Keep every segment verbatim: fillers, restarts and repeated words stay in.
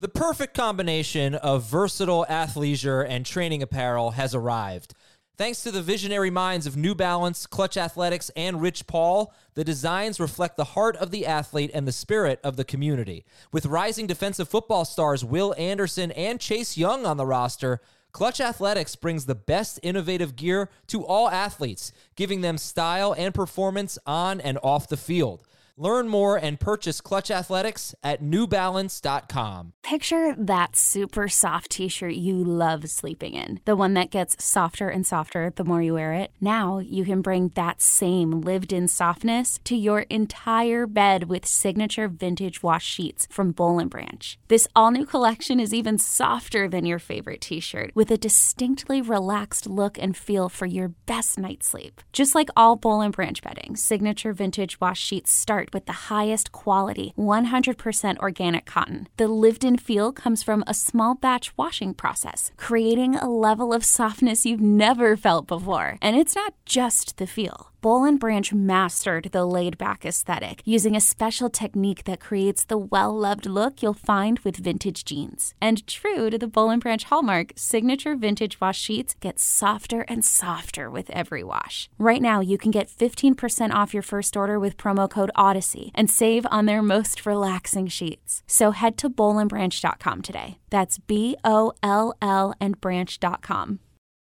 The perfect combination of versatile athleisure and training apparel has arrived. Thanks to the visionary minds of New Balance, Clutch Athletics, and Rich Paul, the designs reflect the heart of the athlete and the spirit of the community. With rising defensive football stars Will Anderson and Chase Young on the roster, Clutch Athletics brings the best innovative gear to all athletes, giving them style and performance on and off the field. Learn more and purchase Clutch Athletics at new balance dot com. Picture that super soft t-shirt you love sleeping in. The one that gets softer and softer the more you wear it. Now you can bring that same lived-in softness to your entire bed with signature vintage wash sheets from Boll and Branch. This all-new collection is even softer than your favorite t-shirt, with a distinctly relaxed look and feel for your best night's sleep. Just like all Boll and Branch bedding, signature vintage wash sheets start with the highest quality, one hundred percent organic cotton. The lived-in feel comes from a small batch washing process, creating a level of softness you've never felt before. And it's not just the feel. Boll and Branch mastered the laid-back aesthetic using a special technique that creates the well-loved look you'll find with vintage jeans. And true to the Boll and Branch hallmark, signature vintage wash sheets get softer and softer with every wash. Right now, you can get fifteen percent off your first order with promo code Odyssey and save on their most relaxing sheets. So head to boll and branch dot com today. That's B O L L and branch dot com.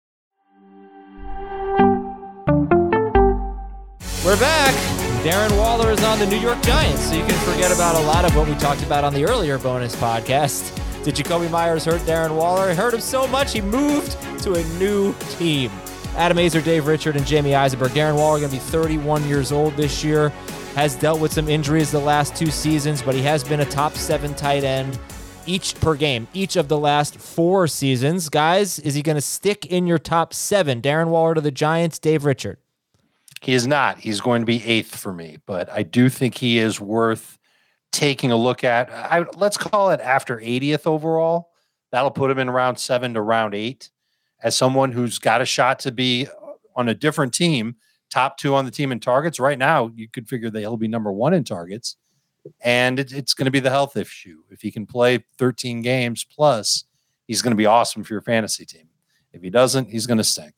We're back. Darren Waller is on the New York Giants, so you can forget about a lot of what we talked about on the earlier bonus podcast. Did Jacoby Myers hurt Darren Waller? It hurt him so much he moved to a new team. Adam Azer, Dave Richard, and Jamie Eisenberg. Darren Waller going to be thirty-one years old this year. Has dealt with some injuries the last two seasons, but he has been a top seven tight end each per game, each of the last four seasons. Guys, is he going to stick in your top seven? Darren Waller to the Giants, Dave Richard. He is not. He's going to be eighth for me, but I do think he is worth taking a look at. I, let's call it after eightieth overall. That'll put him in round seven to round eight as someone who's got a shot to be on a different team, top two on the team in targets. Right now, you could figure that he'll be number one in targets, and it, it's going to be the health issue. If he can play thirteen games plus, he's going to be awesome for your fantasy team. If he doesn't, he's going to stink.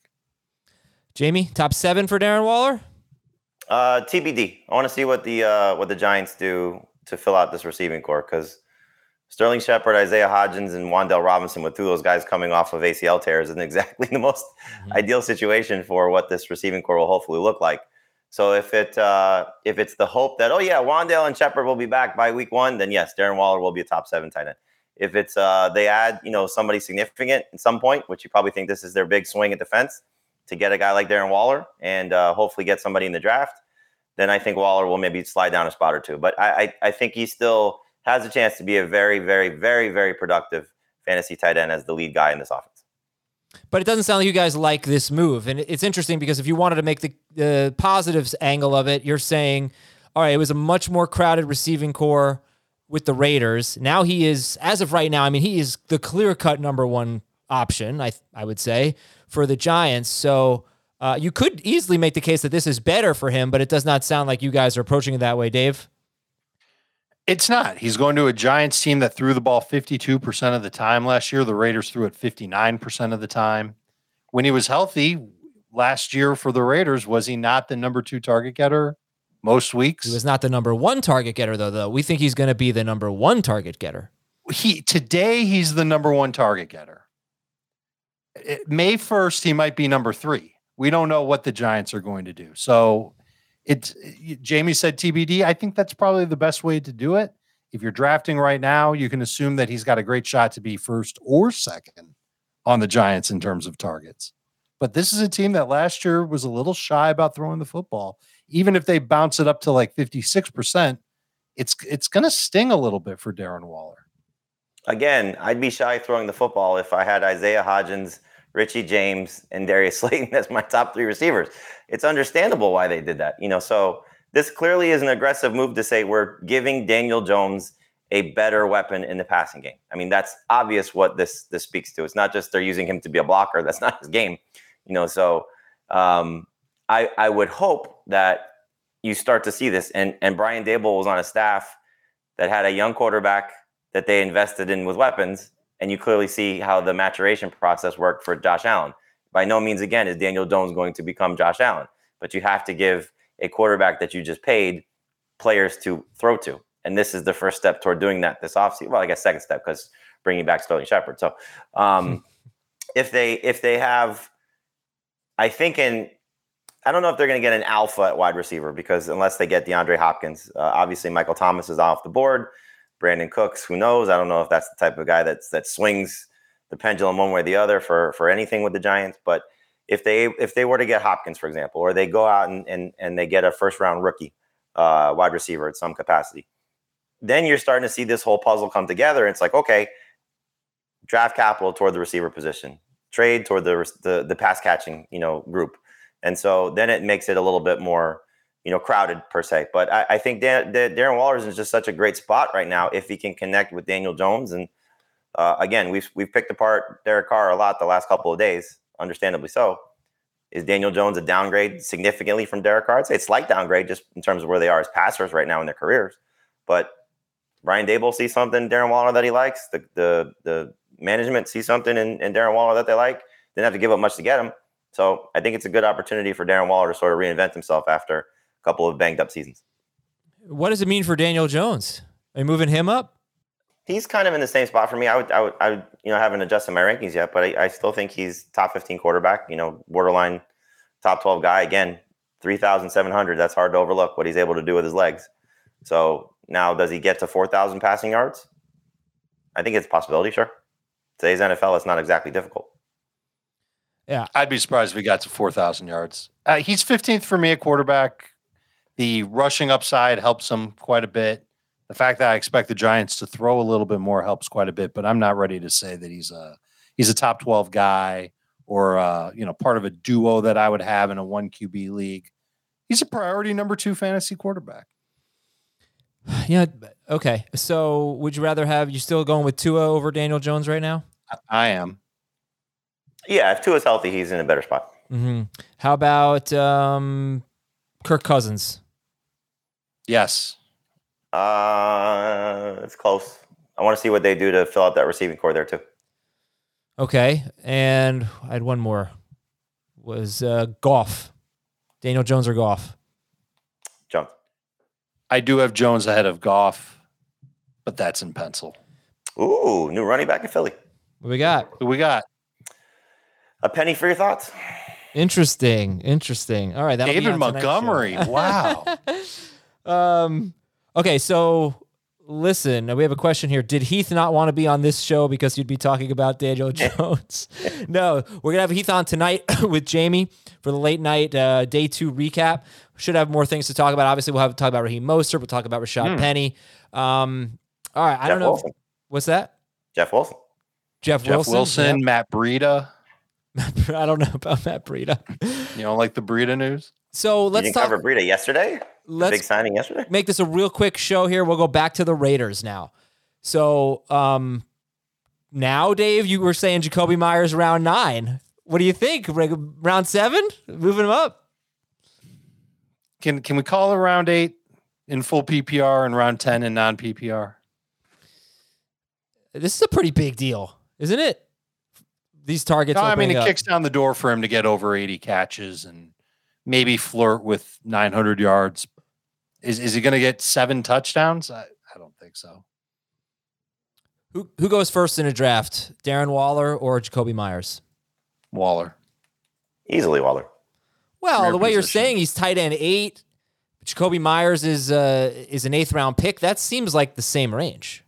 Jamie, top seven for Darren Waller? Uh, T B D. I want to see what the uh, what the Giants do to fill out this receiving core, because Sterling Shepard, Isaiah Hodgins, and Wan'Dale Robinson, with two of those guys coming off of A C L tears, isn't exactly the most mm-hmm. ideal situation for what this receiving core will hopefully look like. So if it uh, if it's the hope that, oh yeah, Wan'Dale and Shepard will be back by week one, then yes, Darren Waller will be a top seven tight end. If it's uh, they add you know somebody significant at some point, which you probably think this is their big swing at defense, to get a guy like Darren Waller and uh, hopefully get somebody in the draft, then I think Waller will maybe slide down a spot or two. But I, I, I think he still has a chance to be a very, very, very, very productive fantasy tight end as the lead guy in this offense. But it doesn't sound like you guys like this move. And it's interesting because if you wanted to make the, the positives angle of it, you're saying, all right, it was a much more crowded receiving core with the Raiders. Now he is, as of right now, I mean, he is the clear-cut number one option, I I would say, for the Giants. So uh, you could easily make the case that this is better for him, but it does not sound like you guys are approaching it that way, Dave. It's not. He's going to a Giants team that threw the ball fifty-two percent of the time last year. The Raiders threw it fifty-nine percent of the time. When he was healthy last year for the Raiders, was he not the number two target getter most weeks? He was not the number one target getter, though, though. We think he's going to be the number one target getter. He Today, he's the number one target getter. May first, he might be number three. We don't know what the Giants are going to do. So it's Jamie said T B D. I think that's probably the best way to do it. If you're drafting right now, you can assume that he's got a great shot to be first or second on the Giants in terms of targets. But this is a team that last year was a little shy about throwing the football. Even if they bounce it up to like fifty-six percent, it's it's going to sting a little bit for Darren Waller. Again, I'd be shy throwing the football if I had Isaiah Hodgins, Richie James, and Darius Slayton as my top three receivers. It's understandable why they did that. You know, so this clearly is an aggressive move to say we're giving Daniel Jones a better weapon in the passing game. I mean, that's obvious what this this speaks to. It's not just they're using him to be a blocker. That's not his game. You know, so um, I I would hope that you start to see this. And and Brian Daboll was on a staff that had a young quarterback that they invested in with weapons, and you clearly see how the maturation process worked for Josh Allen. By no means, again, is Daniel Jones going to become Josh Allen, but you have to give a quarterback that you just paid players to throw to. And this is the first step toward doing that this offseason. Well, I guess second step, because bringing back Sterling Shepard. So um, if they if they have, I think in, I don't know if they're going to get an alpha at wide receiver, because unless they get DeAndre Hopkins, uh, obviously Michael Thomas is off the board. Brandon Cooks, who knows? I don't know if that's the type of guy that's that swings the pendulum one way or the other for for anything with the Giants. But if they if they were to get Hopkins, for example, or they go out and and, and they get a first round rookie uh, wide receiver at some capacity, then you're starting to see this whole puzzle come together. It's like, okay, draft capital toward the receiver position, trade toward the the, the pass catching, you know, group, and so then it makes it a little bit more, you know, crowded per se. But I, I think Dan, Darren Waller is just such a great spot right now if he can connect with Daniel Jones. And uh, again, we've we've picked apart Derek Carr a lot the last couple of days, understandably so. Is Daniel Jones a downgrade significantly from Derek Carr? I'd say it's slight downgrade just in terms of where they are as passers right now in their careers. But Brian Daboll sees something in Darren Waller that he likes. The the the management sees something in, in Darren Waller that they like. Didn't have to give up much to get him. So I think it's a good opportunity for Darren Waller to sort of reinvent himself after a couple of banged up seasons. What does it mean for Daniel Jones? Are you moving him up? He's kind of in the same spot for me. I would, I would, I would you know, haven't adjusted my rankings yet, but I, I still think he's top fifteen quarterback, you know, borderline top twelve guy. Again, three thousand seven hundred. That's hard to overlook what he's able to do with his legs. So now, does he get to four thousand passing yards? I think it's a possibility, sure. Today's N F L, it's not exactly difficult. Yeah. I'd be surprised if he got to four thousand yards. Uh, he's fifteenth for me at quarterback. The rushing upside helps him quite a bit. The fact that I expect the Giants to throw a little bit more helps quite a bit, but I'm not ready to say that he's a he's a top twelve guy or uh, you know, part of a duo that I would have in a one Q B league. He's a priority number two fantasy quarterback. Yeah. Okay. So would you rather have, you still going with Tua over Daniel Jones right now? I am. Yeah, if Tua's healthy, he's in a better spot. Mm-hmm. How about um, Kirk Cousins? Yes. Uh, it's close. I want to see what they do to fill out that receiving core there too. Okay. And I had one more. Was uh, Goff. Daniel Jones or Goff? Jones. I do have Jones ahead of Goff, but that's in pencil. Ooh, new running back in Philly. What we got? Who we got? A penny for your thoughts. Interesting. Interesting. All right. David Montgomery. Wow. um. Okay. So listen, we have a question here. Did Heath not want to be on this show because you'd be talking about Daniel Jones? No, we're gonna have Heath on tonight with Jamie for the late night uh, day two recap. Should have more things to talk about. Obviously, we'll have to talk about Raheem Mostert. We'll talk about Rashad hmm. Penny. Um. All right. I Jeff don't know. Wilson. If, what's that? Jeff Wilson. Jeff, Jeff Wilson. Wilson. Yep. Matt Breida. I don't know about Matt Breida. You don't like the Breida news? So let's you didn't talk. cover Breida yesterday. Let's the big signing yesterday. Make this a real quick show here. We'll go back to the Raiders now. So um, now, Dave, you were saying Jacoby Myers round nine. What do you think? Round seven? Moving him up? Can Can we call it round eight in full P P R and round ten in non P P R? This is a pretty big deal, isn't it? These targets. No, I mean, it up. kicks down the door for him to get over eighty catches and maybe flirt with nine hundred yards. Is is he going to get seven touchdowns? I, I don't think so. Who who goes first in a draft? Darren Waller or Jacoby Myers? Waller. Easily Waller. Well, Rare the way position. you're saying he's tight end eight, Jacoby Myers is uh, is an eighth round pick. That seems like the same range.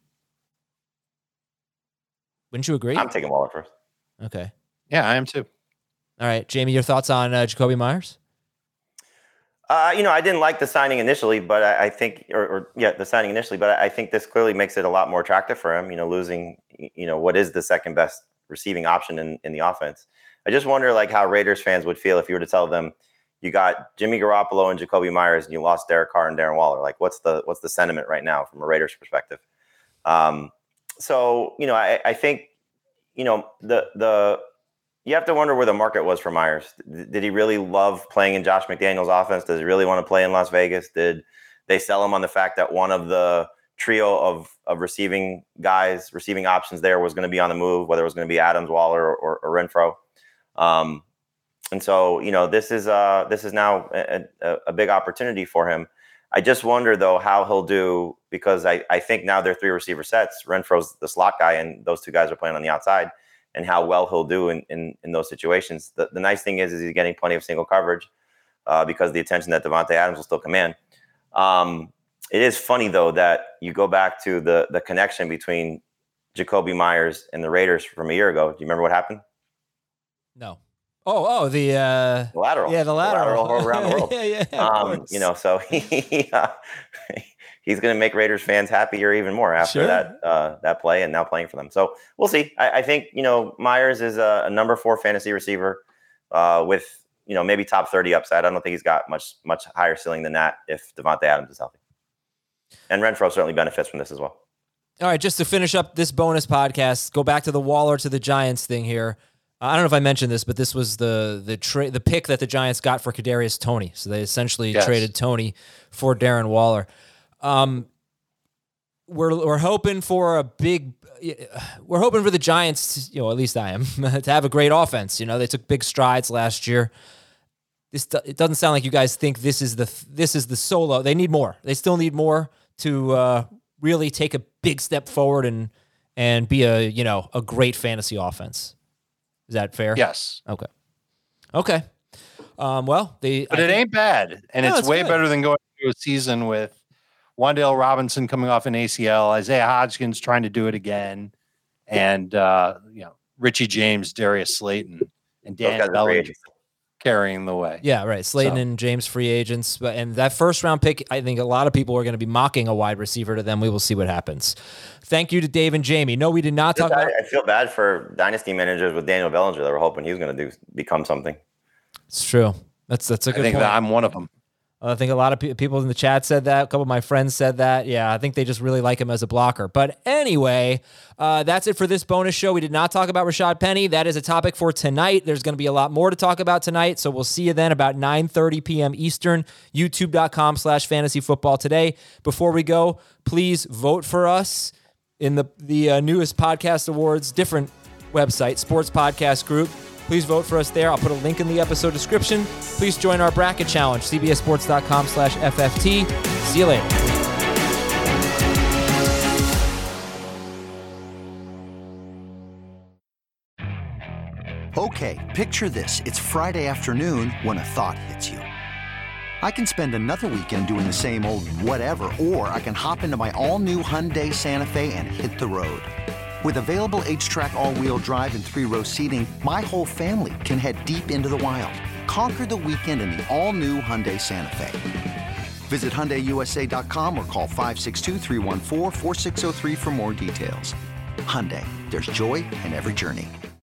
Wouldn't you agree? I'm taking Waller first. Okay. Yeah, I am too. All right, Jamie, your thoughts on uh, Jacoby Myers? Uh, you know, I didn't like the signing initially, but I, I think, or, or yeah, the signing initially, but I think this clearly makes it a lot more attractive for him. You know, losing, you know, what is the second best receiving option in, in the offense. I just wonder, like, how Raiders fans would feel if you were to tell them you got Jimmy Garoppolo and Jacoby Myers, and you lost Derek Carr and Darren Waller. Like, what's the what's the sentiment right now from a Raiders perspective? Um, so, you know, I, I think, you know, the the. You have to wonder where the market was for Myers. Did he really love playing in Josh McDaniels' offense? Does he really want to play in Las Vegas? Did they sell him on the fact that one of the trio of of receiving guys, receiving options there was going to be on the move, whether it was going to be Adams, Waller, or, or, or Renfrow. Um, and so, you know, this is uh, this is now a, a, a big opportunity for him. I just wonder, though, how he'll do, because I, I think now they're three receiver sets. Renfro's the slot guy, and those two guys are playing on the outside, and how well he'll do in, in, in those situations. The, the nice thing is, is he's getting plenty of single coverage uh, because of the attention that Davante Adams will still command. Um, it is funny, though, that you go back to the the connection between Jacoby Myers and the Raiders from a year ago. Do you remember what happened? No. Oh, oh, the, uh, the lateral. Yeah, the lateral. The lateral around the world. yeah, yeah. Um, you know, so he uh, he's going to make Raiders fans happier even more after Sure. that uh, that play and now playing for them. So we'll see. I, I think, you know, Myers is a, a number four fantasy receiver uh, with, you know, maybe top thirty upside. I don't think he's got much much higher ceiling than that if Davante Adams is healthy. And Renfrow certainly benefits from this as well. All right, just to finish up this bonus podcast, go back to the Waller to the Giants thing here. I don't know if I mentioned this, but this was the the tra- the pick that the Giants got for Kadarius Toney. So they essentially Yes. traded Toney for Darren Waller. Um, we're we're hoping for a big. We're hoping for the Giants, you know, at least I am, to have a great offense. You know, they took big strides last year. This it doesn't sound like you guys think this is the this is the solo. They need more. They still need more to uh, really take a big step forward and and be a you know a great fantasy offense. Is that fair? Yes. Okay. Okay. Um, well, they. But I it think- ain't bad. And No, it's, it's way good. better than going through a season with Wan'Dale Robinson coming off an A C L, Isaiah Hodgkins trying to do it again, and uh, you know, Richie James, Darius Slayton, and Those guys Dan are free Bellinger agents. carrying the way. Yeah, right. Slayton So- and James free agents, but and that first round pick, I think a lot of people are going to be mocking a wide receiver to them. We will see what happens. Thank you to Dave and Jamie. No, we did not talk I, about. I feel bad for dynasty managers with Daniel Bellinger that were hoping he was going to do become something. It's true. That's that's a I good think point. that I'm one of them. I think a lot of pe- people in the chat said that. A couple of my friends said that. Yeah, I think they just really like him as a blocker. But anyway, uh, that's it for this bonus show. We did not talk about Rashad Penny. That is a topic for tonight. There's going to be a lot more to talk about tonight. So we'll see you then about nine thirty p.m. Eastern, youtube.com slash fantasy football today. Before we go, please vote for us in the, the uh, newest podcast awards, different website, Sports Podcast Group. Please vote for us there. I'll put a link in the episode description. Please join our bracket challenge, cbssports.com slash FFT. See you later. Okay, picture this. It's Friday afternoon when a thought hits you. I can spend another weekend doing the same old whatever, or I can hop into my all-new Hyundai Santa Fe and hit the road. With available H-Track all-wheel drive and three-row seating, my whole family can head deep into the wild. Conquer the weekend in the all-new Hyundai Santa Fe. Visit Hyundai U S A dot com or call five six two, three one four, four six zero three for more details. Hyundai, there's joy in every journey.